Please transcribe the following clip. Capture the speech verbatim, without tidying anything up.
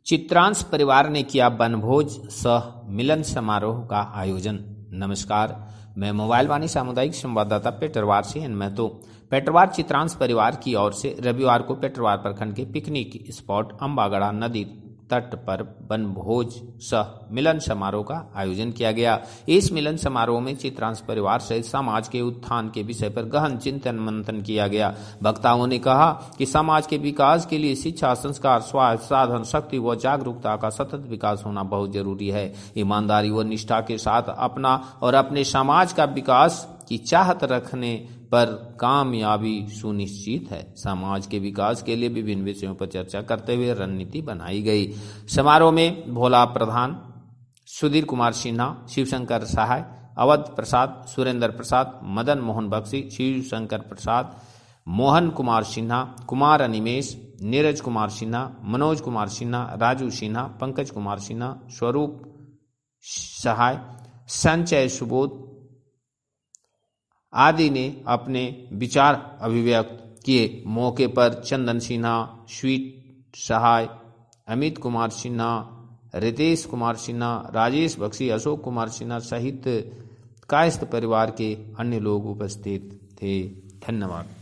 चित्रांश परिवार ने किया वनभोज सह मिलन समारोह का आयोजन। नमस्कार, मैं मोबाइल वाणी सामुदायिक संवाददाता पेटरवार से इनमें तो पेटरवार चित्रांश परिवार की ओर से रविवार को पेटरवार प्रखंड के पिकनिक स्पॉट अंबागढ़ा नदी तट पर वनभोज सह मिलन समारोह का आयोजन किया गया। इस मिलन समारोह में चित्रांश परिवार सहित समाज के उत्थान के विषय पर गहन चिंतन मंथन किया गया। वक्ताओं ने कहा कि समाज के विकास के लिए शिक्षा, संस्कार, स्वास्थ्य, साधन, शक्ति व जागरूकता का सतत विकास होना बहुत जरूरी है। ईमानदारी व निष्ठा के साथ अपना और अपने समाज का विकास की चाहत रखने पर कामयाबी सुनिश्चित है। समाज के विकास के लिए विभिन्न विषयों पर चर्चा करते हुए रणनीति बनाई गई। समारोह में भोला प्रधान, सुधीर कुमार सिन्हा, शिवशंकर सहाय, अवध प्रसाद, सुरेंद्र प्रसाद, मदन मोहन बख्शी, शिवशंकर प्रसाद, मोहन कुमार सिन्हा, कुमार अनिमेश, नीरज कुमार सिन्हा, मनोज कुमार सिन्हा, राजू सिन्हा, पंकज कुमार सिन्हा, स्वरूप सहाय, संचय सुबोध आदि ने अपने विचार अभिव्यक्त किए। मौके पर चंदन सिन्हा, स्वीट सहाय, अमित कुमार सिन्हा, रितेश कुमार सिन्हा, राजेश बख्शी, अशोक कुमार सिन्हा सहित कायस्थ परिवार के अन्य लोग उपस्थित थे। धन्यवाद।